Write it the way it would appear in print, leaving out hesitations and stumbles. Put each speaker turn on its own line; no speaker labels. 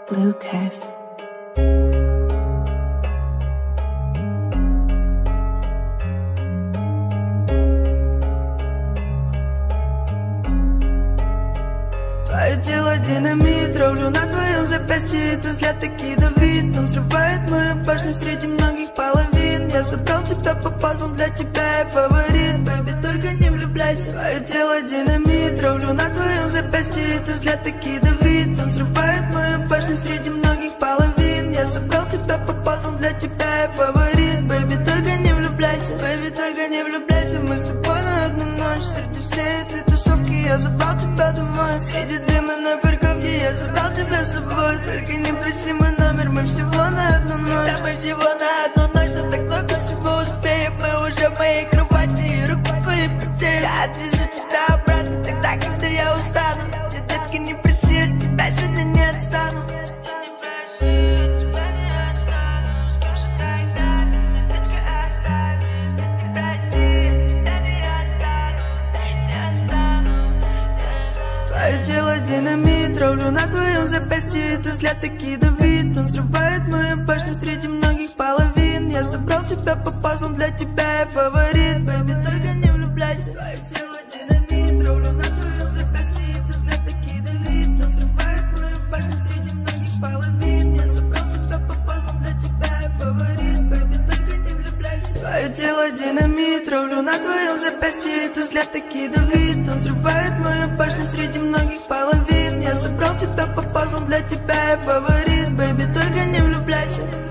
Lucas.
Твое тело динамит, травлю на твоем запястье. Этот взгляд таки давит, он срывает мою башню среди многих половин. Я собрал тебя по пазлам, для тебя я фаворит. Бэйби, только не влюбляйся. Твое тело динамит, травлю на твоем запястье. Этот взгляд таки давит, он срывает мою башню среди многих половин. Я собрал тебя по пазлам, для тебя я фаворит. Бэйби, только не влюбляйся. Бэйби, только не влюбляйся. Мы с тобой на одну ночь. Среди всей этой тусовки я забрал тебя домой. Среди дыма на парковке я забрал тебя с собой. Только не проси мой номер, мы всего на одну ночь. Да, мы всего на одну ночь, но так много всего успеем. Мы уже в моей кровати, и руки твои потеют. Я отвезу тебя обратно тогда, когда я устану. Нет, детки, не проси, от тебя сегодня не отстану. Твое тело динамит, травлю на твоем запястье. Этот взгляд таки давит, он срывает мою башню среди многих половин. Я собрал тебя по пазлам, для тебя я фаворит. Бэйби, только не влюбляйся. Твое тело динамит, травлю на твоем запястье. Этот взгляд таки давит, он срывает мою башню среди многих половин. Я собрал тебя по пазлам, для тебя я фаворит. Бэйби, только не влюбляйся. Твое тело динамит, травлю на твоем запястье. Этот взгляд таки давит, он срывает мою башню среди многих половин. Я собрал тебя по пазлам, для тебя я фаворит. Бэйби, только не влюбляйся.